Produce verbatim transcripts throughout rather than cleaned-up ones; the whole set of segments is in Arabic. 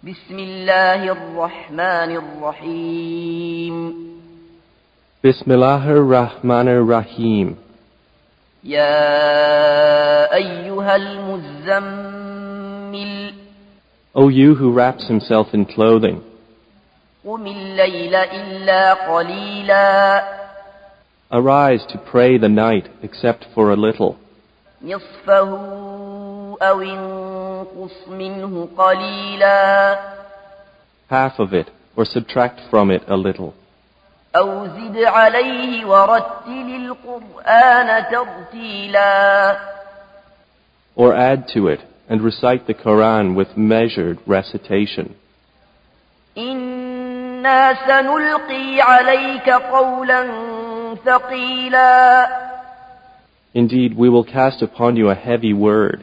بسم الله الرحمن الرحيم بسم الله الرحمن الرحيم يا أيها المزمل O you who wraps himself in clothing, قم الليل إلا قليلا arise to pray the night except for a little, نصفه أو انقص منه قليلا half of it, or subtract from it a little, أو زد عليه ورتل القرآن ترتيلا or add to it and recite the Quran with measured recitation. إنا سنلقي عليك قولا ثقيلا Indeed, we will cast upon you a heavy word.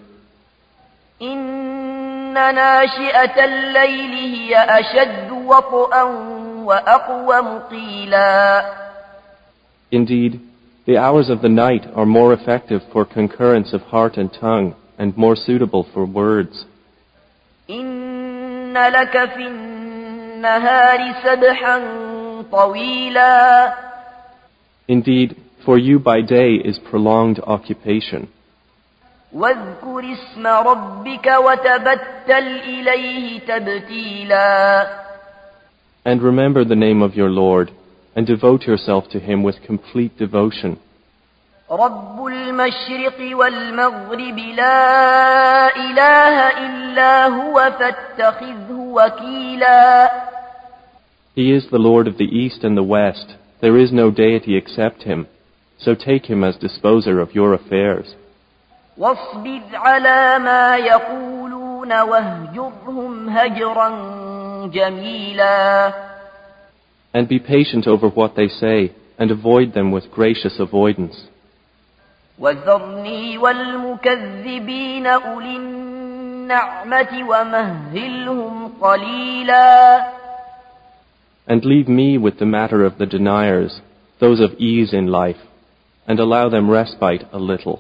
إن ناشئة الليل هي أشد وطئا وأقوم قيلا Indeed, the hours of the night are more effective for concurrence of heart and tongue and more suitable for words. إن لك في النهار سبحا طويلا Indeed, for you by day is prolonged occupation. واذكر اسم ربك وتبتل إليه تبتيلا And remember the name of your Lord, and devote yourself to Him with complete devotion. رب المشرق والمغرب لا إله إلا هو فاتخذه وكيلا He is the Lord of the East and the West. There is no deity except Him. So take Him as disposer of your affairs. واصبر على ما يقولون واهجرهم هجرا جميلا And be patient over what they say, and avoid them with gracious avoidance. وذرني والمكذبين أولي النعمة ومهلهم قليلا And leave me with the matter of the deniers, those of ease in life, and allow them respite a little.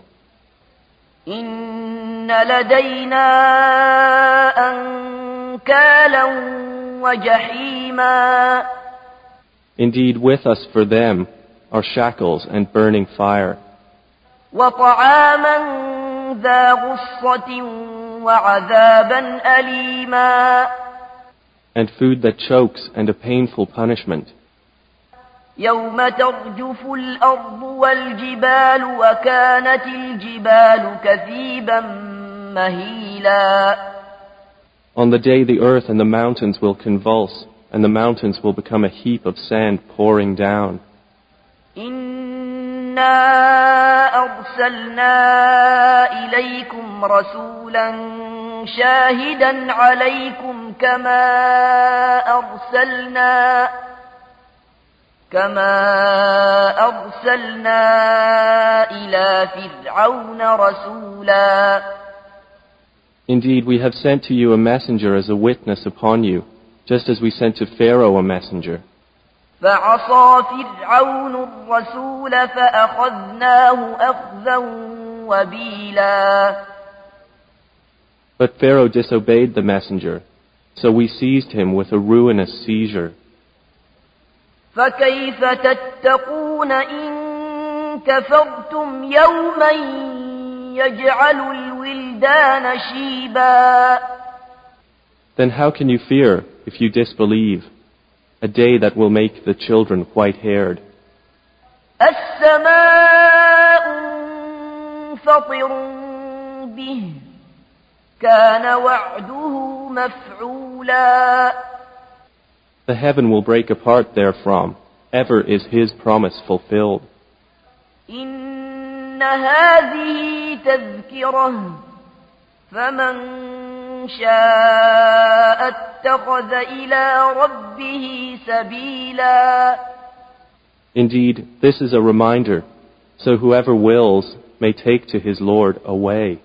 إن لدينا أنكالا وجحيما Indeed, with us for them are shackles and burning fire, وطعاما ذا غصة وعذابا أليما and food that chokes and a painful punishment. يوم ترجف الأرض والجبال وكانت الجبال كثيبا مهيلا On the day the earth and the mountains will convulse, and the mountains will become a heap of sand pouring down. إنا أرسلنا إليكم رسولا شاهدا عليكم كما أرسلنا كما أرسلنا إلى فرعون رسولا Indeed, we have sent to you a messenger as a witness upon you, just as we sent to Pharaoh a messenger. فعصى فرعون الرسول فأخذناه أخذا وبيلا But Pharaoh disobeyed the messenger, so we seized him with a ruinous seizure. فكيف تتقون إن كفرتم يوما يجعل الولدان شيبا Then how can you fear if you disbelieve, a day that will make the children white-haired? السماء منفطر به كان وعده مفعولا The heaven will break apart therefrom. Ever is His promise fulfilled. إن هذه تذكرة فمن شاء اتخذ إلى ربه سبيلا Indeed, this is a reminder, so whoever wills may take to his Lord a way.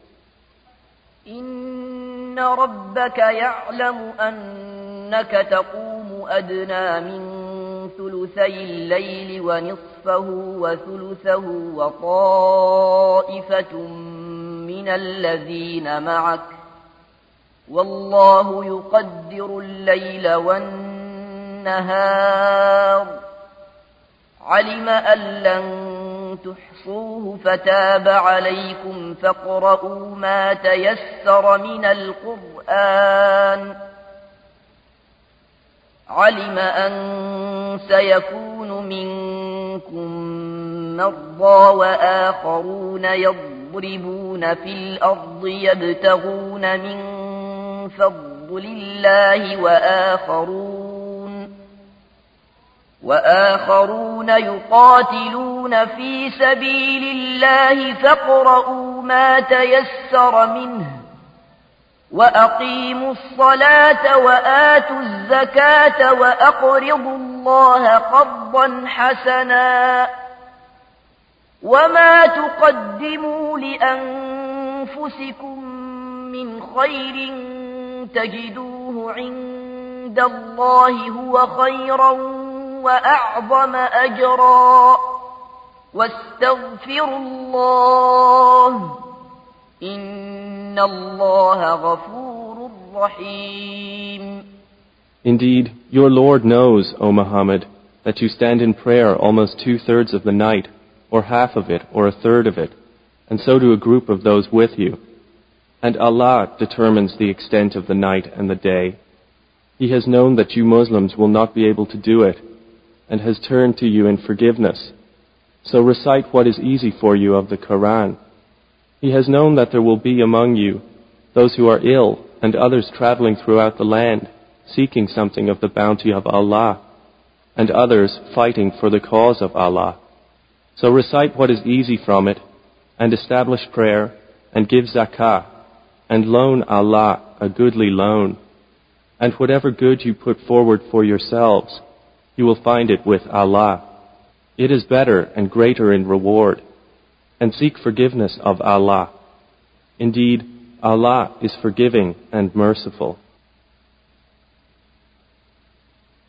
إن ربك يعلم أنك تقوم أدنى من ثلثي الليل ونصفه وثلثه وطائفة من الذين معك والله يقدر الليل والنهار علم أن لن تحصوه فتاب عليكم فاقرؤوا ما تيسر من القرآن علم أن سيكون منكم مرضى وآخرون يضربون في الأرض يبتغون من فضل الله وآخرون وآخرون يقاتلون في سبيل الله فاقرؤوا ما تيسر منه وأقيموا الصلاة وآتوا الزكاة وأقرضوا الله قرضا حسنا وما تقدموا لأنفسكم من خير تجدوه عند الله هو خيرا وأعظم أجرا واستغفروا الله إن الله غفور رحيم. Indeed, your Lord knows, O Muhammad, that you stand in prayer almost two-thirds of the night, or half of it, or a third of it, and so do a group of those with you. And Allah determines the extent of the night and the day. He has known that you Muslims will not be able to do it, and has turned to you in forgiveness. So recite what is easy for you of the Quran. He has known that there will be among you those who are ill and others traveling throughout the land, seeking something of the bounty of Allah, and others fighting for the cause of Allah. So recite what is easy from it, and establish prayer, and give zakah, and loan Allah a goodly loan. And whatever good you put forward for yourselves, you will find it with Allah. It is better and greater in reward. And seek forgiveness of Allah. Indeed, Allah is forgiving and merciful.